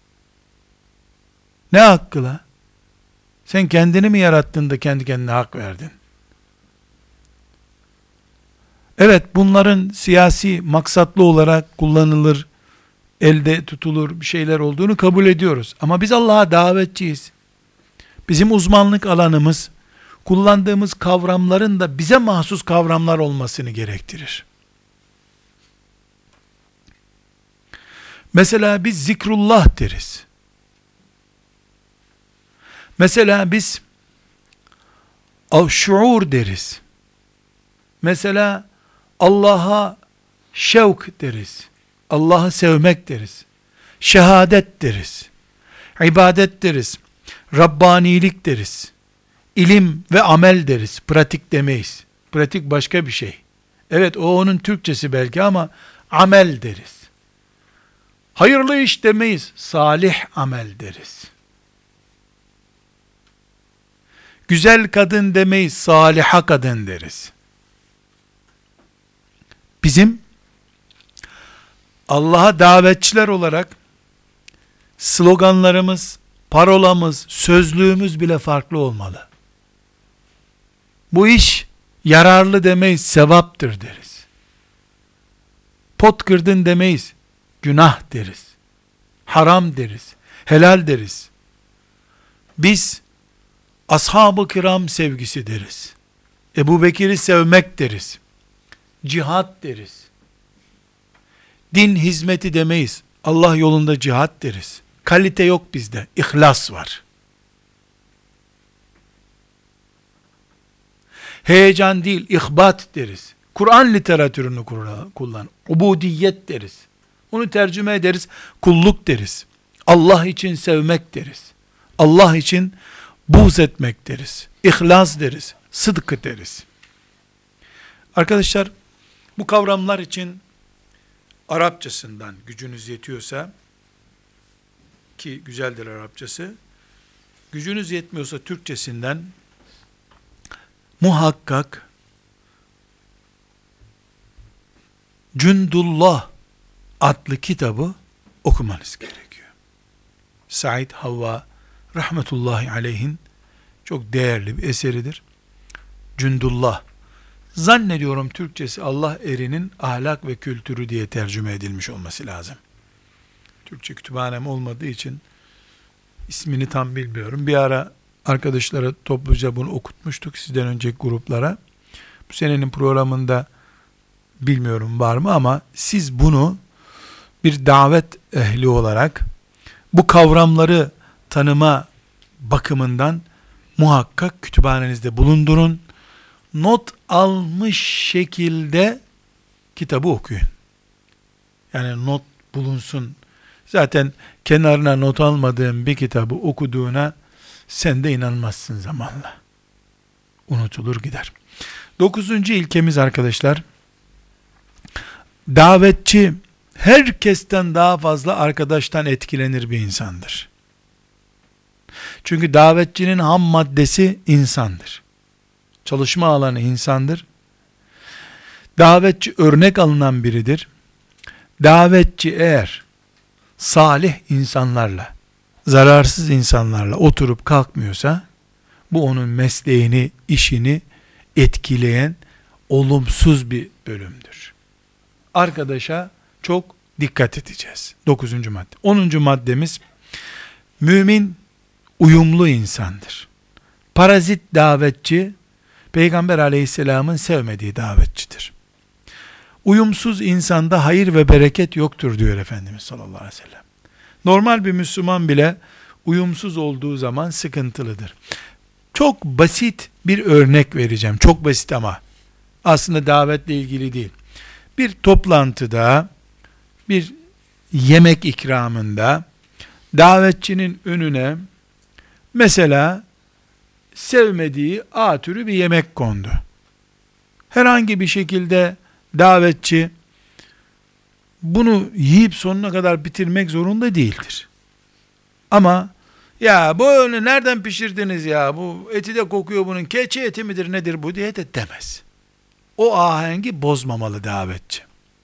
Speaker 1: Ne hakkı la? Sen kendini mi yarattın da kendi kendine hak verdin? Evet, bunların siyasi maksatlı olarak kullanılır, elde tutulur bir şeyler olduğunu kabul ediyoruz. Ama biz Allah'a davetçiyiz. Bizim uzmanlık alanımız, kullandığımız kavramların da bize mahsus kavramlar olmasını gerektirir. Mesela biz zikrullah deriz. Mesela biz şuur deriz. Mesela Allah'a şevk deriz. Allah'ı sevmek deriz. Şehadet deriz. İbadet deriz. Rabbanilik deriz. İlim ve amel deriz. Pratik demeyiz. Pratik başka bir şey. Evet, o onun Türkçesi belki ama amel deriz. Hayırlı iş demeyiz. Salih amel deriz. Güzel kadın demeyiz. Saliha kadın deriz. Bizim Allah'a davetçiler olarak sloganlarımız, parolamız, sözlüğümüz bile farklı olmalı. Bu iş yararlı demeyiz, sevaptır deriz. Pot kırdın demeyiz, günah deriz. Haram deriz, helal deriz. Biz ashab-ı kiram sevgisi deriz. Ebu Bekir'i sevmek deriz. Cihat deriz. Din hizmeti demeyiz. Allah yolunda cihat deriz. Kalite yok bizde. İhlas var. Heyecan değil, ihbat deriz. Kur'an literatürünü kullan. Ubudiyet deriz. Onu tercüme ederiz. Kulluk deriz. Allah için sevmek deriz. Allah için buğz etmek deriz. İhlas deriz. Sıdkı deriz. Arkadaşlar, bu kavramlar için Arapçasından gücünüz yetiyorsa, ki güzeldir Arapçası, gücünüz yetmiyorsa Türkçesinden muhakkak Cündullah adlı kitabı okumanız gerekiyor. Said Havva rahmetullahi aleyhin çok değerli bir eseridir. Cündullah. Zannediyorum Türkçesi Allah erinin ahlak ve kültürü diye tercüme edilmiş olması lazım. Türkçe kütüphanem olmadığı için ismini tam bilmiyorum. Bir ara arkadaşlara topluca bunu okutmuştuk, sizden önceki gruplara. Bu senenin programında bilmiyorum var mı, ama siz bunu bir davet ehli olarak bu kavramları tanıma bakımından muhakkak kütüphanenizde bulundurun. Not almış şekilde kitabı okuyun. Yani not bulunsun. Zaten kenarına not almadığın bir kitabı okuduğuna sen de inanmazsın zamanla. Unutulur gider. Dokuzuncu ilkemiz arkadaşlar, davetçi herkesten daha fazla arkadaştan etkilenir bir insandır. Çünkü davetçinin ham maddesi insandır. Çalışma alanı insandır. Davetçi örnek alınan biridir. Davetçi eğer salih insanlarla, zararsız insanlarla oturup kalkmıyorsa, bu onun mesleğini, işini etkileyen olumsuz bir bölümdür. Arkadaşa çok dikkat edeceğiz. Dokuzuncu madde. Onuncu maddemiz, mümin uyumlu insandır. Parazit davetçi, Peygamber aleyhisselamın sevmediği davetçidir. Uyumsuz insanda hayır ve bereket yoktur diyor Efendimiz sallallahu aleyhi ve sellem. Normal bir Müslüman bile uyumsuz olduğu zaman sıkıntılıdır. Çok basit bir örnek vereceğim. Çok basit ama aslında davetle ilgili değil. Bir toplantıda, bir yemek ikramında davetçinin önüne mesela sevmediği A türü bir yemek kondu. Herhangi bir şekilde davetçi bunu yiyip sonuna kadar bitirmek zorunda değildir. Ama ya bu öyle nereden pişirdiniz ya, bu eti de kokuyor, bunun keçi eti midir nedir bu diye de demez. O ahengi bozmamalı davetçi.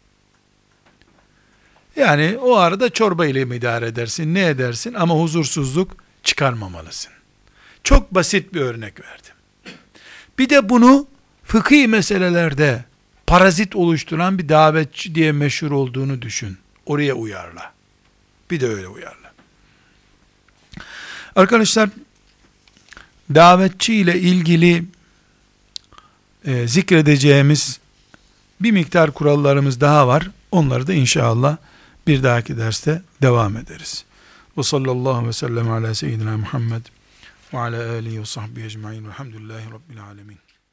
Speaker 1: Yani o arada çorba ile mi idare edersin, ne edersin, ama huzursuzluk çıkarmamalısın. Çok basit bir örnek verdim. Bir de bunu fıkhi meselelerde parazit oluşturan bir davetçi diye meşhur olduğunu düşün. Oraya uyarla. Bir de öyle uyarla. Arkadaşlar, davetçi ile ilgili e, zikredeceğimiz bir miktar kurallarımız daha var. Onları da inşallah bir dahaki derste devam ederiz. Ve sallallahu ve sellem ala seyyidina Muhammed ve ala alihi ve sahbihi ecmaîn. Velhamdülillahi rabbil âlemin.